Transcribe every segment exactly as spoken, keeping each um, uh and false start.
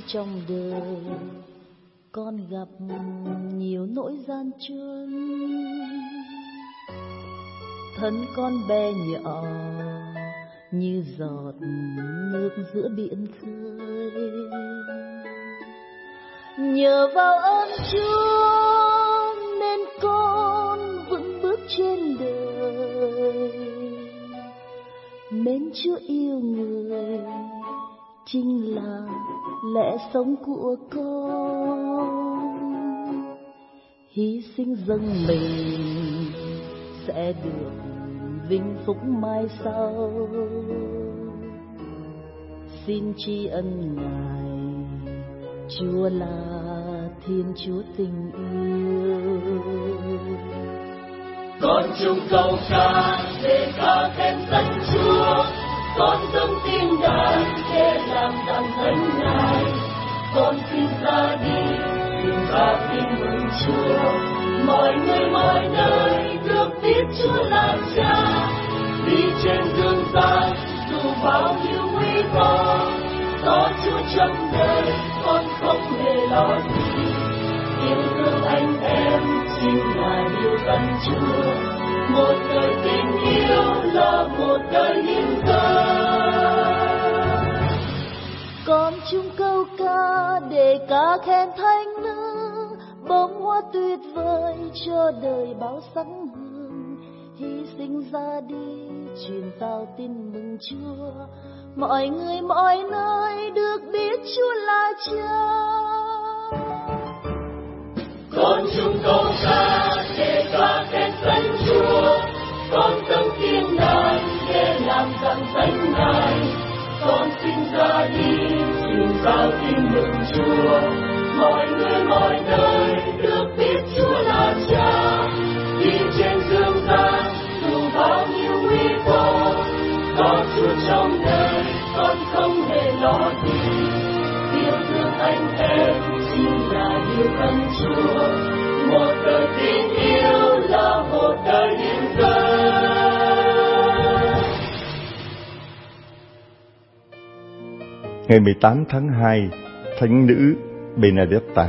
trong đời con gặp nhiều nỗi gian truân, thân con bé nhỏ như giọt nước giữa biển khơi. Nhờ vào ơn Chúa nên con vững bước trên đời, mến Chúa yêu người chính là lẽ sống của con. Hy sinh dâng mình sẽ được vinh phúc mai sau. Xin tri ân Ngài, Chúa là Thiên Chúa tình yêu. Con chung câu ca để ca khen danh Chúa, con dâng tiếng đàn để làm đàn thánh Ngài. Con xin ra đi xin ra tin mừng Chúa, mọi người mọi nơi được biết Chúa là Cha. Đi trên đường dài dù bao nhiêu nguy cơ, có Chúa trong đời con không hề lo gì. Yêu thương anh em chính là điều dân Chúa, một đời tình yêu là một đời hiến dâng. Con chung câu ca để ca khen Thánh Nữ, bông hoa tuyệt vời cho đời bao sáng hương. Hy sinh ra đi truyền giao tin mừng Chúa, mọi người mọi nơi được biết Chúa là Cha. Con chung câu ca để ca khen danh Chúa, con dâng tiếng đàn để làm rằng danh Ngài. Con xin ra đi xin giao tin mừng Chúa, mọi người mọi nơi được biết Chúa là Cha. Đi trên dương gian dù bao nhiêu nguy cơ, có Chúa trong đời con không hề lo gì. Yêu thương anh em chính là điều cần Chúa, một đời tin yêu là một đời hiến dâng. Ngày mười tám tháng hai, Thánh nữ Benedetta.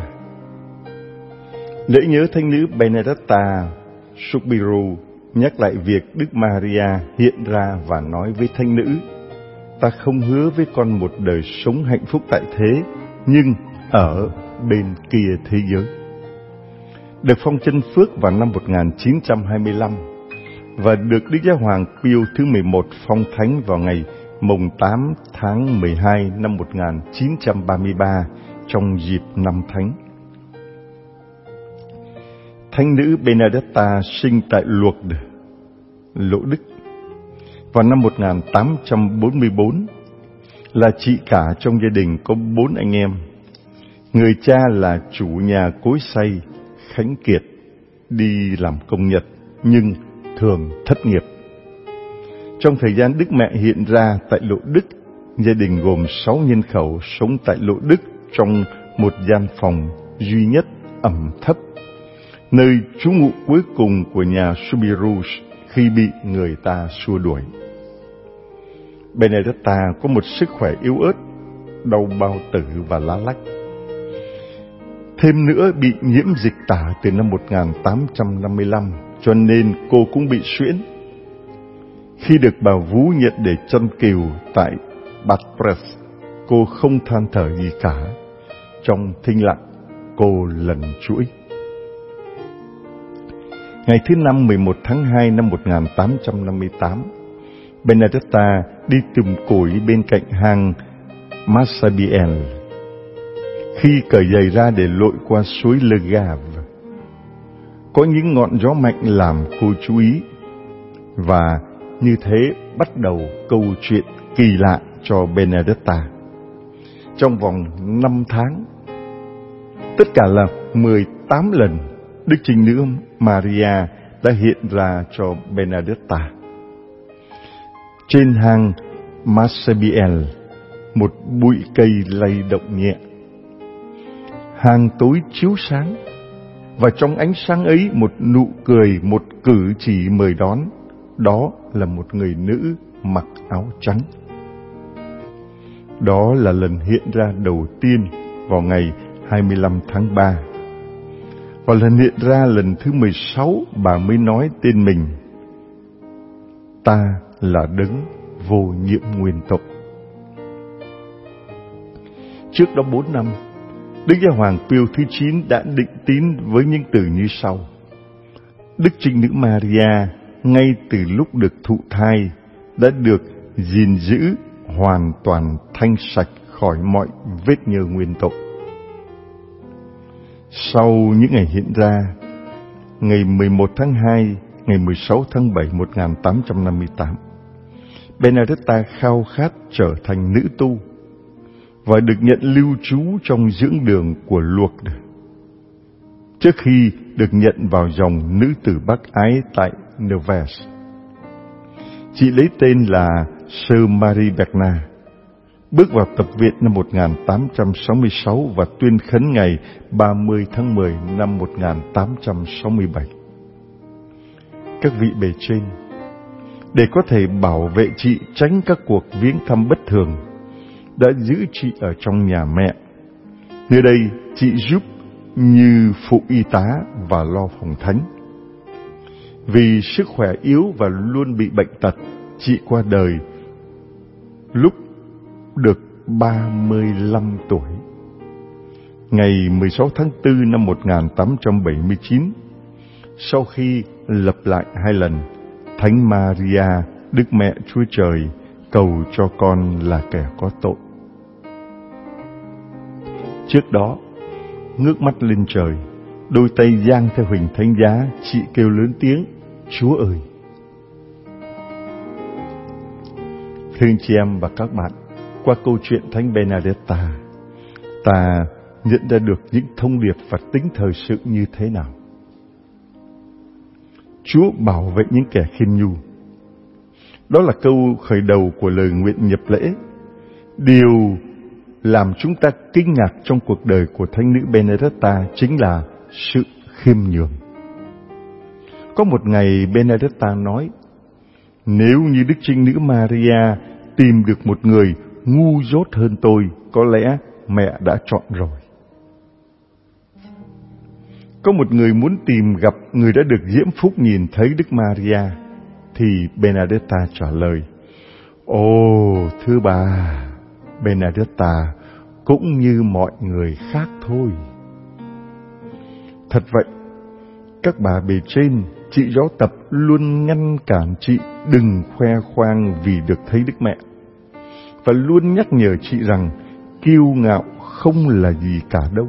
Lễ nhớ Thánh nữ Benedetta Subiru nhắc lại việc Đức Maria hiện ra và nói với Thánh nữ: ta không hứa với con một đời sống hạnh phúc tại thế, nhưng ở bên kia thế giới. Được phong chân phước vào năm một nghìn chín trăm hai mươi lăm và được Đức Giáo hoàng Pio thứ mười một phong thánh vào ngày mùng tám tháng mười hai năm một nghìn chín trăm ba mươi ba trong dịp năm thánh. Thánh nữ Benedetta sinh tại Lourdes, Lỗ Đức vào năm một nghìn tám trăm bốn mươi bốn, là chị cả trong gia đình có bốn anh em. Người cha là chủ nhà cối xay Khánh Kiệt, đi làm công nhật nhưng thường thất nghiệp. Trong thời gian Đức Mẹ hiện ra tại Lỗ Đức, gia đình gồm sáu nhân khẩu sống tại Lỗ Đức trong một gian phòng duy nhất ẩm thấp, nơi trú ngụ cuối cùng của nhà Subiru khi bị người ta xua đuổi. Benedetta có một sức khỏe yếu ớt, đau bao tử và lá lách. Thêm nữa bị nhiễm dịch tả từ năm một nghìn tám trăm năm mươi lăm, cho nên cô cũng bị suyễn. Khi được bà vú nhận để châm cừu tại Bad Press, cô không than thở gì cả. Trong thinh lặng, cô lần chuỗi. Ngày thứ năm mười một tháng hai năm một nghìn tám trăm năm mươi tám, Benedetta đi tìm củi bên cạnh hang Massabielle. Khi cởi giày ra để lội qua suối Le Gave, có những ngọn gió mạnh làm cô chú ý, và như thế bắt đầu câu chuyện kỳ lạ cho Benedetta. Trong vòng năm tháng, tất cả là mười tám lần, Đức Trinh Nữ Maria đã hiện ra cho Benedetta. Trên hang Massabielle, một bụi cây lay động nhẹ. Hang tối chiếu sáng, và trong ánh sáng ấy một nụ cười, một cử chỉ mời đón. Đó là một người nữ mặc áo trắng. Đó là lần hiện ra đầu tiên vào ngày hai mươi lăm tháng ba. Và lần hiện ra lần thứ mười sáu, bà mới nói tên mình: ta là đấng vô nhiễm nguyên tội. Trước đó bốn năm, Đức Giáo hoàng Pio thứ chín đã định tín với những từ như sau: Đức Trinh Nữ Maria ngay từ lúc được thụ thai đã được gìn giữ hoàn toàn thanh sạch khỏi mọi vết nhơ nguyên tội. Sau những ngày hiện ra, ngày mười một tháng hai, ngày mười sáu tháng bảy một nghìn tám trăm năm mươi tám, Benedetta khao khát trở thành nữ tu và được nhận lưu trú trong dưỡng đường của Lourdes, trước khi được nhận vào dòng nữ tử bác ái tại Nevers. Chị lấy tên là Sœur Marie Bernard, bước vào tập viện năm một nghìn tám trăm sáu mươi sáu và tuyên khấn ngày ba mươi tháng mười năm một nghìn tám trăm sáu mươi bảy. Các vị bề trên, để có thể bảo vệ chị tránh các cuộc viếng thăm bất thường, đã giữ chị ở trong nhà mẹ. Nơi đây chị giúp như phụ y tá và lo phòng thánh. Vì sức khỏe yếu và luôn bị bệnh tật, chị qua đời lúc được ba mươi lăm tuổi. Ngày mười sáu tháng tư năm một nghìn tám trăm bảy mươi chín, sau khi lập lại hai lần, Thánh Maria, Đức Mẹ Chúa Trời, cầu cho con là kẻ có tội. Trước đó, ngước mắt lên trời, đôi tay giang theo hình thánh giá, chị kêu lớn tiếng: Chúa ơi! Thưa anh chị em và các bạn, qua câu chuyện Thánh Benedetta, ta nhận ra được những thông điệp và tính thời sự như thế nào. Chúa bảo vệ những kẻ khiêm nhu. Đó là câu khởi đầu của lời nguyện nhập lễ. Điều làm chúng ta kinh ngạc trong cuộc đời của Thánh nữ Benedetta chính là sự khiêm nhường. Có một ngày Benedetta nói: nếu như Đức Trinh Nữ Maria tìm được một người ngu dốt hơn tôi, có lẽ mẹ đã chọn rồi. Có một người muốn tìm gặp người đã được diễm phúc nhìn thấy Đức Maria, thì Benedetta trả lời: Ồ, thưa bà, Benedetta cũng như mọi người khác thôi. Thật vậy, các bà bề trên, chị giáo tập luôn ngăn cản chị đừng khoe khoang vì được thấy Đức Mẹ, và luôn nhắc nhở chị rằng kiêu ngạo không là gì cả đâu.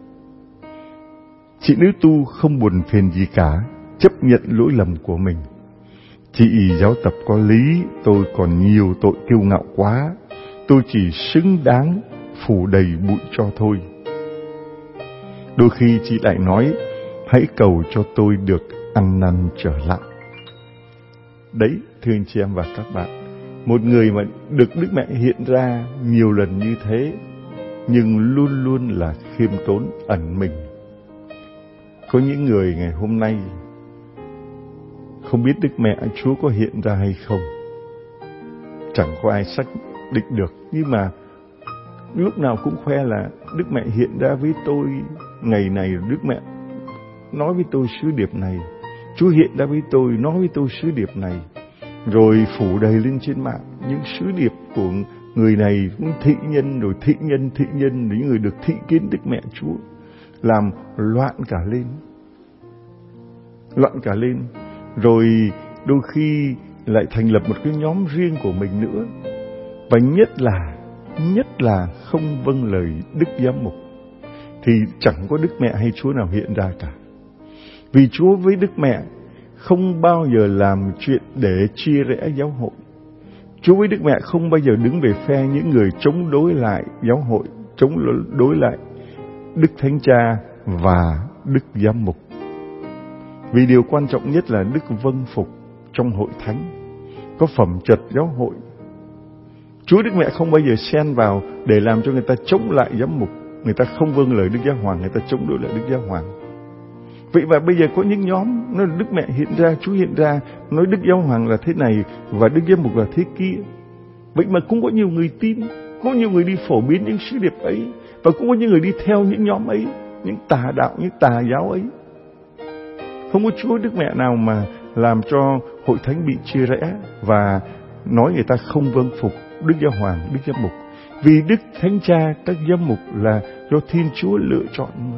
Chị nữ tu không buồn phiền gì cả, chấp nhận lỗi lầm của mình. Chị giáo tập có lý, tôi còn nhiều tội kiêu ngạo quá, tôi chỉ xứng đáng phủ đầy bụi cho thôi. Đôi khi chị lại nói: hãy cầu cho tôi được ăn năn trở lại. Đấy, thưa anh chị em và các bạn, một người mà được Đức Mẹ hiện ra nhiều lần như thế, nhưng luôn luôn là khiêm tốn ẩn mình. Có những người ngày hôm nay không biết Đức Mẹ Chúa có hiện ra hay không, chẳng có ai xác định được, nhưng mà lúc nào cũng khoe là Đức Mẹ hiện ra với tôi ngày này, Đức Mẹ nói với tôi sứ điệp này, Chúa hiện ra với tôi, nói với tôi sứ điệp này, rồi phủ đầy lên trên mạng những sứ điệp của người này, cũng thị nhân rồi thị nhân thị nhân, những người được thị kiến Đức Mẹ Chúa, làm loạn cả lên, loạn cả lên, rồi đôi khi lại thành lập một cái nhóm riêng của mình nữa, và nhất là nhất là không vâng lời Đức Giám mục, thì chẳng có Đức Mẹ hay Chúa nào hiện ra cả. Vì Chúa với Đức Mẹ không bao giờ làm chuyện để chia rẽ giáo hội. Chúa với Đức Mẹ không bao giờ đứng về phe những người chống đối lại giáo hội, chống đối lại Đức Thánh Cha và Đức Giám mục. Vì điều quan trọng nhất là đức vâng phục trong hội thánh, có phẩm chất giáo hội. Chúa Đức Mẹ không bao giờ xen vào để làm cho người ta chống lại giám mục, người ta không vâng lời Đức Giáo Hoàng, người ta chống đối lại Đức Giáo Hoàng. Vậy và bây giờ có những nhóm nói Đức Mẹ hiện ra, Chúa hiện ra, nói Đức Giáo Hoàng là thế này và Đức Giám mục là thế kia. Vậy mà cũng có nhiều người tin, có nhiều người đi phổ biến những sứ điệp ấy, Và cũng có những người đi theo những nhóm ấy, những tà đạo, những tà giáo ấy. Không có Chúa Đức Mẹ nào mà làm cho hội thánh bị chia rẽ và nói người ta không vâng phục Đức Giáo Hoàng, Đức Giám Mục. Vì Đức Thánh Cha, các giám mục là do Thiên Chúa lựa chọn mà.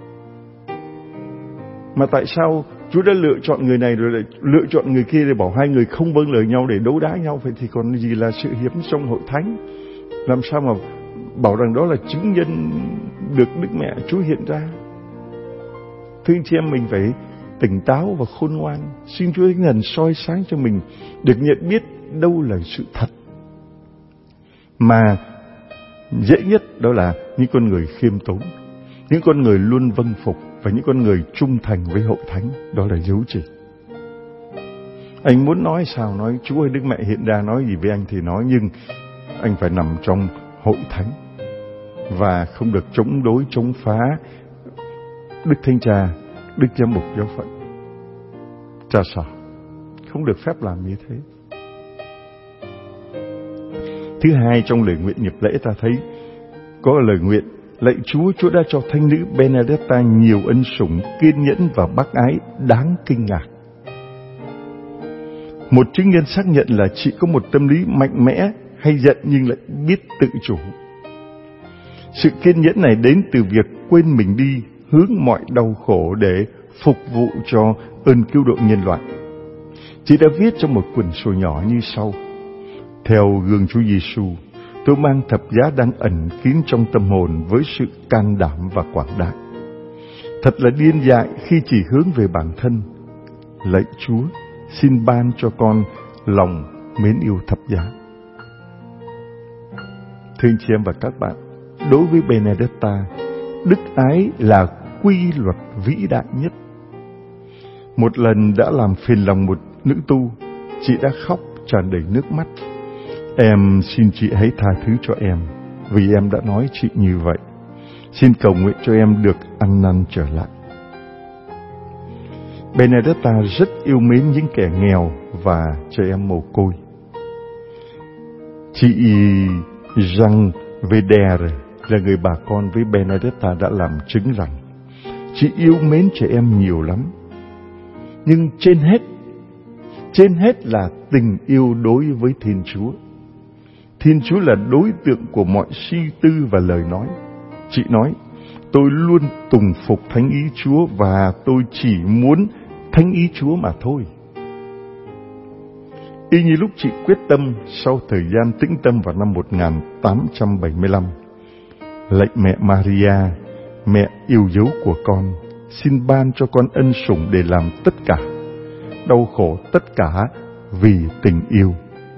Mà tại sao Chúa đã lựa chọn người này rồi lại lựa chọn người kia để bảo hai người không vâng lời nhau để đấu đá nhau? Vậy thì còn gì là sự hiếm trong hội thánh? Làm sao mà bảo rằng đó là chứng nhân được Đức Mẹ Chúa hiện ra? Thưa anh chị em, mình phải tỉnh táo và khôn ngoan. Xin Chúa Thánh Thần soi sáng cho mình được nhận biết đâu là sự thật. Mà dễ nhất đó là những con người khiêm tốn, những con người luôn vâng phục và những con người trung thành với hội thánh. Đó là dấu chỉ. Anh muốn nói sao nói, Chúa ơi Đức Mẹ hiện ra nói gì với anh thì nói, nhưng anh phải nằm trong hội thánh và không được chống đối, chống phá Đức Thánh Cha, Đức Giám Mục Giáo phận. Cha sợ, không được phép làm như thế. Thứ hai, trong lời nguyện nghiệp lễ ta thấy có lời nguyện: lạy Chúa, Chúa đã cho thánh nữ Benedetta nhiều ân sủng, kiên nhẫn và bác ái đáng kinh ngạc. Một chứng nhân xác nhận là chị có một tâm lý mạnh mẽ, hay giận nhưng lại biết tự chủ. Sự kiên nhẫn này đến từ việc quên mình đi, hướng mọi đau khổ để phục vụ cho ơn cứu độ nhân loại. Chị đã viết trong một quyển sổ nhỏ như sau: theo gương Chúa Giêsu, tôi mang thập giá đang ẩn kín trong tâm hồn với sự can đảm và quảng đại. Thật là điên dại khi chỉ hướng về bản thân. Lạy Chúa, xin ban cho con lòng mến yêu thập giá. Thưa anh chị em và các bạn, đối với Benedetta, đức ái là quy luật vĩ đại nhất. Một lần đã làm phiền lòng một nữ tu, chị đã khóc tràn đầy nước mắt. Em xin chị hãy tha thứ cho em, vì em đã nói chị như vậy. Xin cầu nguyện cho em được ăn năn trở lại. Benedetta rất yêu mến những kẻ nghèo và trẻ em mồ côi. Chị Jean Vedere là người bà con với Benedetta đã làm chứng rằng chị yêu mến trẻ em nhiều lắm. Nhưng trên hết, trên hết là tình yêu đối với Thiên Chúa. Thiên Chúa là đối tượng của mọi suy tư và lời nói. Chị nói, tôi luôn tùng phục thánh ý Chúa và tôi chỉ muốn thánh ý Chúa mà thôi. Y như lúc chị quyết tâm sau thời gian tĩnh tâm vào năm một nghìn tám trăm bảy mươi lăm, lạy mẹ Maria, mẹ yêu dấu của con, xin ban cho con ân sủng để làm tất cả, đau khổ tất cả vì tình yêu.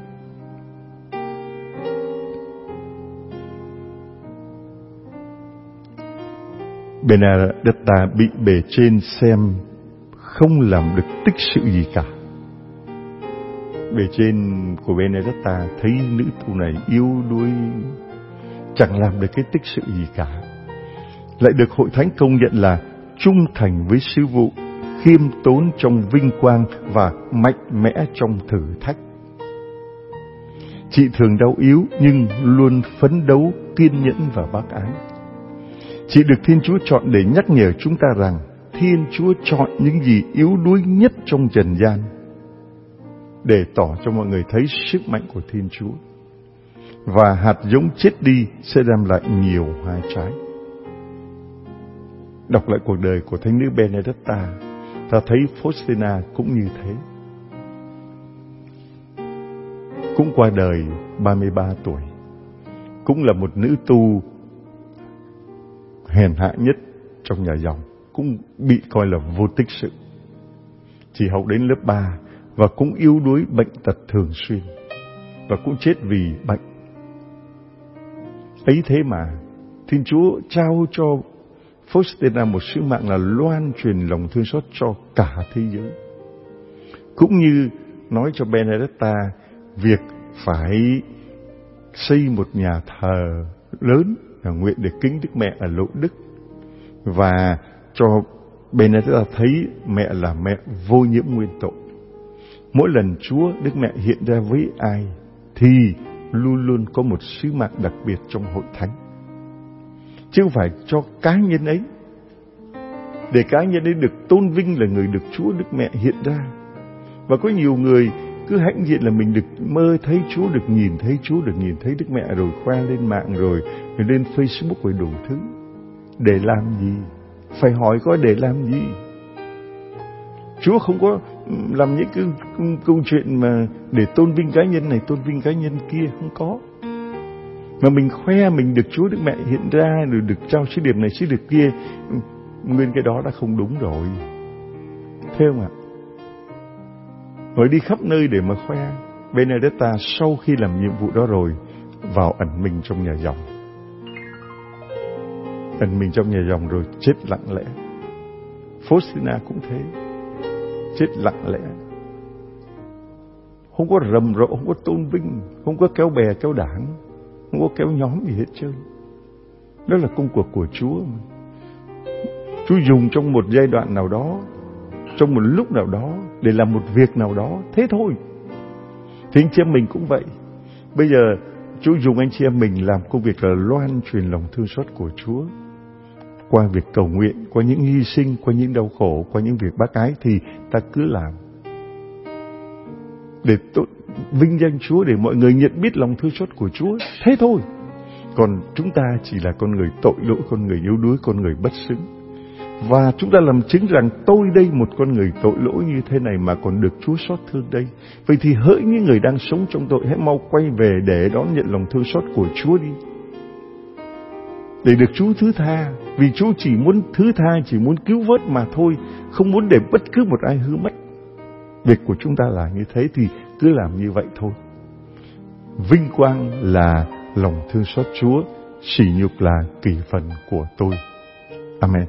Benedetta bị bề trên xem không làm được tích sự gì cả. Bề trên của Benedetta thấy nữ tu này yếu đuối, chẳng làm được cái tích sự gì cả, lại được hội thánh công nhận là trung thành với sứ vụ, khiêm tốn trong vinh quang và mạnh mẽ trong thử thách. Chị thường đau yếu nhưng luôn phấn đấu, kiên nhẫn và bác ái. Chị được Thiên Chúa chọn để nhắc nhở chúng ta rằng Thiên Chúa chọn những gì yếu đuối nhất trong trần gian để tỏ cho mọi người thấy sức mạnh của Thiên Chúa. Và hạt giống chết đi sẽ đem lại nhiều hoa trái. Đọc lại cuộc đời của thánh nữ Benedetta, ta thấy Faustina cũng như thế. Cũng qua đời ba mươi ba tuổi. Cũng là một nữ tu hèn hạ nhất trong nhà dòng, cũng bị coi là vô tích sự. Chỉ học đến lớp ba và cũng yếu đuối bệnh tật thường xuyên và cũng chết vì bệnh. Ấy thế mà Thiên Chúa trao cho Faustina một sứ mạng là loan truyền lòng thương xót cho cả thế giới. Cũng như nói cho Benedetta việc phải xây một nhà thờ lớn là nguyện để kính Đức Mẹ ở Lộ Đức, và cho Benedetta thấy mẹ là mẹ vô nhiễm nguyên tội. Mỗi lần Chúa Đức Mẹ hiện ra với ai thì luôn luôn có một sứ mạng đặc biệt trong hội thánh. chứ không phải cho cá nhân ấy. Để cá nhân ấy được tôn vinh là người được Chúa Đức Mẹ hiện ra. Và có nhiều người cứ hãnh diện là mình được mơ thấy Chúa, được nhìn thấy Chúa, được nhìn thấy Đức Mẹ, rồi khoe lên mạng, rồi, rồi lên Facebook, rồi đủ thứ. Để làm gì? Phải hỏi có để làm gì? Chúa không có làm những cái câu chuyện mà để tôn vinh cá nhân này, tôn vinh cá nhân kia, không có. Mà mình khoe mình được Chúa Đức Mẹ hiện ra, rồi được trao sứ điệp này, sứ điệp kia, nguyên cái đó đã không đúng rồi. Thấy không ạ? Rồi đi khắp nơi để mà khoe. Benedetta sau khi làm nhiệm vụ đó rồi, vào ẩn mình trong nhà dòng. Ẩn mình trong nhà dòng rồi chết lặng lẽ. Faustina cũng thế, chết lặng lẽ. Không có rầm rộ, không có tôn vinh, không có kéo bè kéo đảng, không có kéo nhóm gì hết trơn. Đó là công cuộc của Chúa. Chúa dùng trong một giai đoạn nào đó, trong một lúc nào đó, để làm một việc nào đó, thế thôi. Thì anh chị em mình cũng vậy. Bây giờ Chúa dùng anh chị em mình làm công việc là loan truyền lòng thương xót của Chúa. Qua việc cầu nguyện, qua những hy sinh, qua những đau khổ, qua những việc bác ái, thì ta cứ làm. Để tốt, vinh danh Chúa, để mọi người nhận biết lòng thương xót của Chúa, thế thôi. Còn chúng ta chỉ là con người tội lỗi, con người yếu đuối, con người bất xứng. Và chúng ta làm chứng rằng tôi đây một con người tội lỗi như thế này mà còn được Chúa xót thương đây. Vậy thì hỡi những người đang sống trong tội, hãy mau quay về để đón nhận lòng thương xót của Chúa đi. Để được Chúa thứ tha. Vì Chúa chỉ muốn thứ tha, chỉ muốn cứu vớt mà thôi, không muốn để bất cứ một ai hư mất. Việc của chúng ta là như thế thì cứ làm như vậy thôi. Vinh quang là lòng thương xót Chúa, sỉ nhục là kỳ phần của tôi. Amen.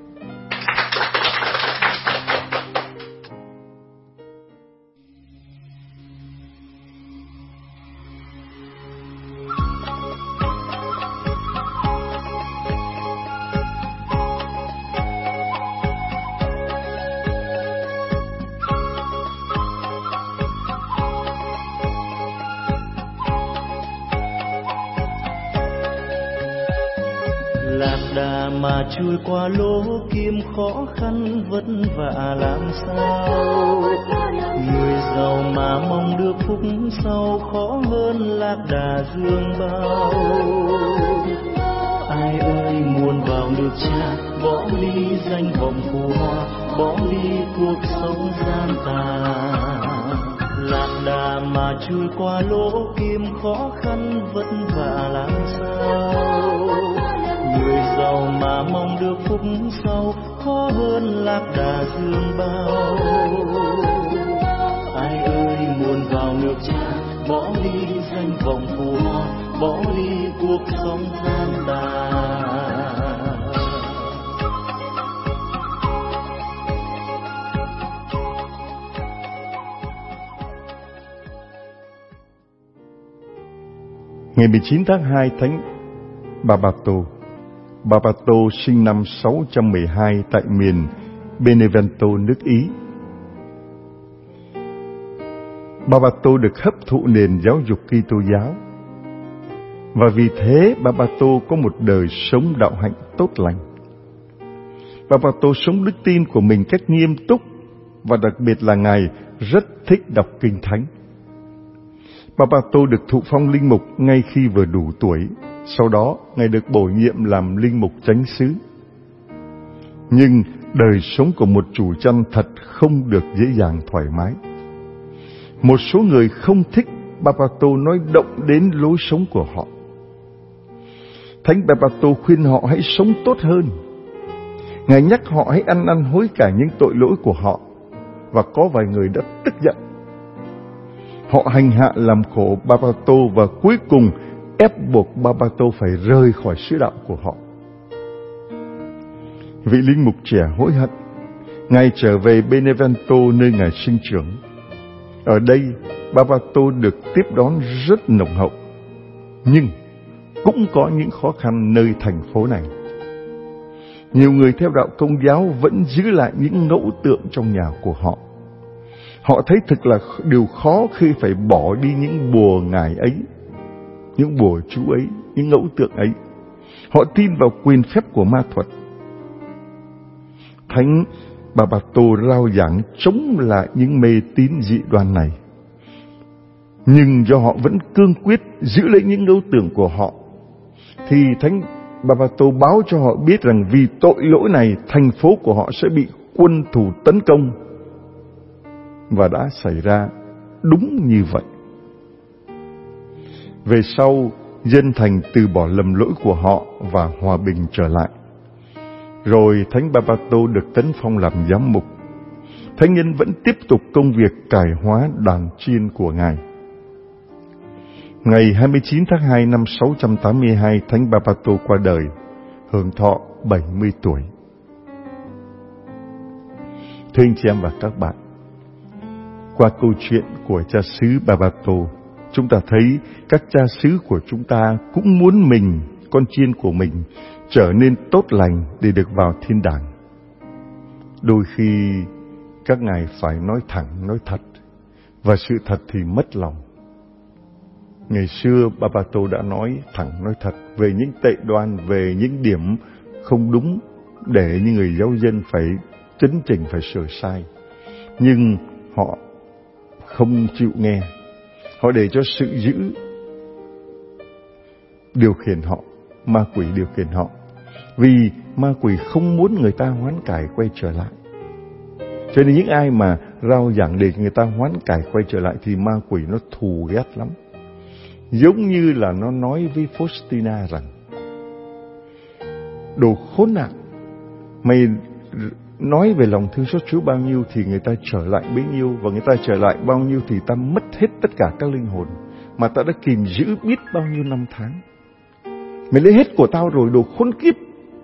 Lạc đà mà trôi qua lỗ kim khó khăn vất vả làm sao. Người giàu mà mong được phúc sau khó hơn lạc đà dương bao. Ai ơi muốn vào nước Cha, bỏ đi danh vọng phù hoa, bỏ đi cuộc sống gian tà. Lạc đà mà trôi qua lỗ kim khó khăn vất vả làm sao. Người giàu mà mong được phúc sau khó hơn lạc đà dương bao. Ai ơi muốn vào nước Cha, bỏ đi danh vọng phù hoa, bỏ đi cuộc sống gian tà. Ngày mười chín tháng hai, Thánh Barbato. Barbato sinh năm sáu trăm mười hai tại miền Benevento, nước Ý. Barbato được hấp thụ nền giáo dục Kitô giáo, và vì thế Barbato có một đời sống đạo hạnh tốt lành. Barbato sống đức tin của mình cách nghiêm túc, và đặc biệt là Ngài rất thích đọc Kinh Thánh. Barbato được thụ phong linh mục ngay khi vừa đủ tuổi. Sau đó, Ngài được bổ nhiệm làm linh mục chánh xứ. Nhưng đời sống của một chủ chăn thật không được dễ dàng thoải mái. Một số người không thích Barbato nói động đến lối sống của họ. Thánh Barbato khuyên họ hãy sống tốt hơn. Ngài nhắc họ hãy ăn năn hối cải những tội lỗi của họ, và có vài người đã tức giận. Họ hành hạ làm khổ Barbato và cuối cùng ép buộc Barbato phải rời khỏi sứ đạo của họ. Vị linh mục trẻ hối hận. Ngài trở về Benevento, nơi Ngài sinh trưởng. Ở đây, Barbato được tiếp đón rất nồng hậu. Nhưng cũng có những khó khăn nơi thành phố này. Nhiều người theo đạo Công giáo vẫn giữ lại những ngẫu tượng trong nhà của họ. Họ thấy thực là điều khó khi phải bỏ đi những bùa ngài ấy, những bùa chú ấy, những ngẫu tượng ấy. Họ tin vào quyền phép của ma thuật. Thánh Bà Bà Tô rao giảng chống lại những mê tín dị đoan này. Nhưng do họ vẫn cương quyết giữ lấy những ảo tưởng của họ, thì Thánh Bà Bà Tô báo cho họ biết rằng vì tội lỗi này, thành phố của họ sẽ bị quân thù tấn công. Và đã xảy ra đúng như vậy. Về sau, dân thành từ bỏ lầm lỗi của họ và hòa bình trở lại. Rồi Thánh Bà Bà Tô được tấn phong làm giám mục. Thánh nhân vẫn tiếp tục công việc cải hóa đàn chiên của Ngài. Ngày hai mươi chín tháng hai năm sáu trăm tám mươi hai, Thánh Bà Bà Tô qua đời, hưởng thọ bảy mươi tuổi. Thưa anh chị em và các bạn, qua câu chuyện của cha xứ Bà Bà Tô, chúng ta thấy các cha xứ của chúng ta cũng muốn mình, con chiên của mình, trở nên tốt lành để được vào thiên đàng. Đôi khi các ngài phải nói thẳng, nói thật, và sự thật thì mất lòng. Ngày xưa Bà Bà Tô đã nói thẳng, nói thật về những tệ đoan, về những điểm không đúng để những người giáo dân phải chấn chỉnh, phải sửa sai. Nhưng họ không chịu nghe. Họ để cho sự dữ điều khiển họ, ma quỷ điều khiển họ. Vì ma quỷ không muốn người ta hoán cải quay trở lại. Cho nên những ai mà rao giảng để người ta hoán cải quay trở lại thì ma quỷ nó thù ghét lắm. Giống như là nó nói với Faustina rằng: đồ khốn nạn, mày nói về lòng thương xót Chúa bao nhiêu thì người ta trở lại bấy nhiêu, và người ta trở lại bao nhiêu thì ta mất hết tất cả các linh hồn mà ta đã kìm giữ biết bao nhiêu năm tháng. Mày lấy hết của tao rồi, đồ khốn kiếp.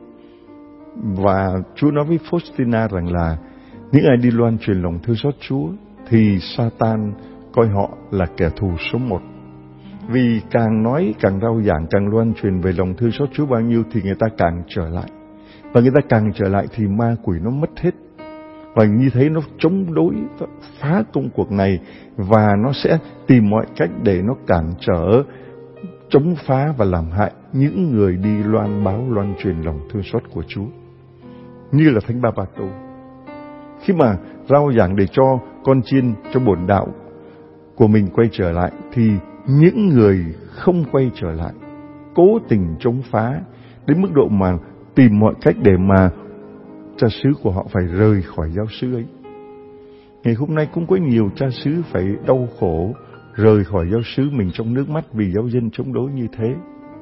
Và Chúa nói với Faustina rằng là những ai đi loan truyền lòng thương xót Chúa thì Satan coi họ là kẻ thù số một. Vì càng nói, càng rao giảng, càng loan truyền về lòng thương xót Chúa bao nhiêu thì người ta càng trở lại. Và người ta càng trở lại thì ma quỷ nó mất hết. Và như thế nó chống đối, phá công cuộc này, và nó sẽ tìm mọi cách để nó cản trở, chống phá và làm hại những người đi loan báo, loan truyền lòng thương xót của Chúa. Như là Thánh Bà Bà Tô, khi mà rao giảng để cho con chiên, cho bổn đạo của mình quay trở lại, thì những người không quay trở lại, cố tình chống phá đến mức độ mà tìm mọi cách để mà cha xứ của họ phải rời khỏi giáo xứ ấy. Ngày hôm nay cũng có nhiều cha xứ phải đau khổ rời khỏi giáo xứ mình trong nước mắt vì giáo dân chống đối như thế.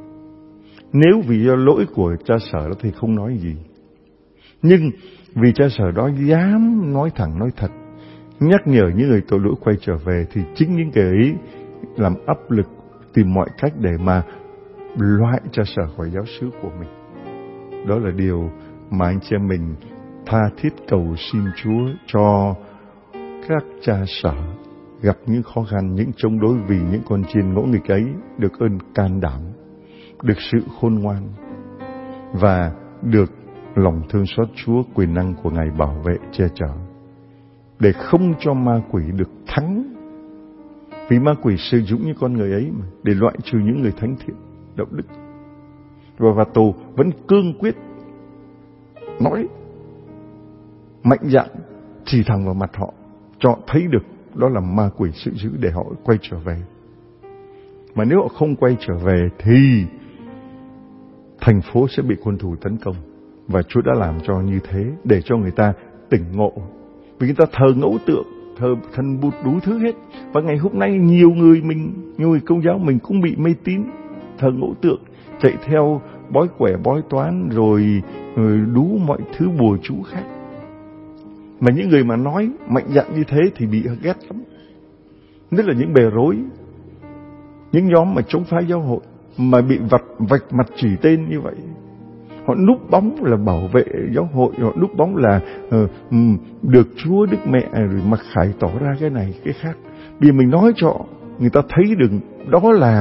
Nếu vì do lỗi của cha sở đó thì không nói gì. Nhưng vì cha sở đó dám nói thẳng nói thật, nhắc nhở những người tội lỗi quay trở về, thì chính những kẻ ấy làm áp lực tìm mọi cách để mà loại cha sở khỏi giáo xứ của mình. Đó là điều mà anh chị em mình tha thiết cầu xin Chúa cho các cha sở gặp những khó khăn, những chống đối vì những con chiên ngỗ nghịch ấy được ơn can đảm, được sự khôn ngoan và được lòng thương xót Chúa, quyền năng của Ngài bảo vệ che chở, để không cho ma quỷ được thắng. Vì ma quỷ sử dụng những con người ấy mà để loại trừ những người thánh thiện, đạo đức. Và Bà Tô vẫn cương quyết nói mạnh dạn, chỉ thẳng vào mặt họ, cho thấy được đó là ma quỷ sự dữ để họ quay trở về. Mà nếu họ không quay trở về thì thành phố sẽ bị quân thù tấn công. Và Chúa đã làm cho như thế để cho người ta tỉnh ngộ. Vì người ta thờ ngẫu tượng, thờ thần Bụt đủ thứ hết. Và ngày hôm nay nhiều người mình, nhiều người Công giáo mình cũng bị mê tín, thờ ngẫu tượng, chạy theo bói quẻ, bói toán, rồi, rồi đủ mọi thứ bùa chú khác. Mà những người mà nói mạnh dạn như thế thì bị ghét lắm. Nhất là những bè rối, những nhóm mà chống phá giáo hội, mà bị vạch, vạch mặt chỉ tên như vậy. Họ núp bóng là bảo vệ giáo hội, họ núp bóng là uh, được Chúa Đức Mẹ, rồi mặc khải tỏ ra cái này, cái khác. Vì mình nói cho người ta thấy được đó là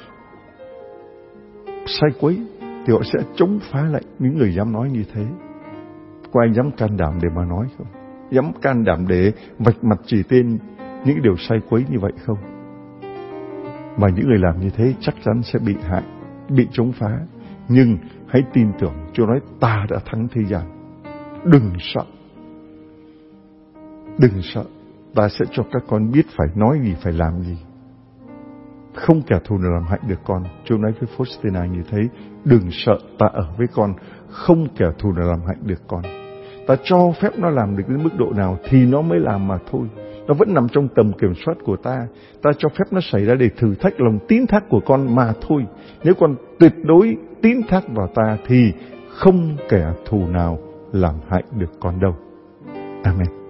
sai quấy, thì họ sẽ chống phá lại những người dám nói như thế. Có ai dám can đảm để mà nói không? Dám can đảm để vạch mặt chỉ tên những điều sai quấy như vậy không? Và những người làm như thế chắc chắn sẽ bị hại, bị chống phá. Nhưng hãy tin tưởng, Chúa nói ta đã thắng thế gian. Đừng sợ. Đừng sợ. Ta sẽ cho các con biết phải nói gì, phải làm gì. Không kẻ thù nào làm hại được con. Chúa nói với Faustina như thế. Đừng sợ, ta ở với con. Không kẻ thù nào làm hại được con. Ta cho phép nó làm được đến mức độ nào thì nó mới làm mà thôi. Nó vẫn nằm trong tầm kiểm soát của ta. Ta cho phép nó xảy ra để thử thách lòng tín thác của con mà thôi. Nếu con tuyệt đối tín thác vào ta thì không kẻ thù nào làm hại được con đâu. Amen.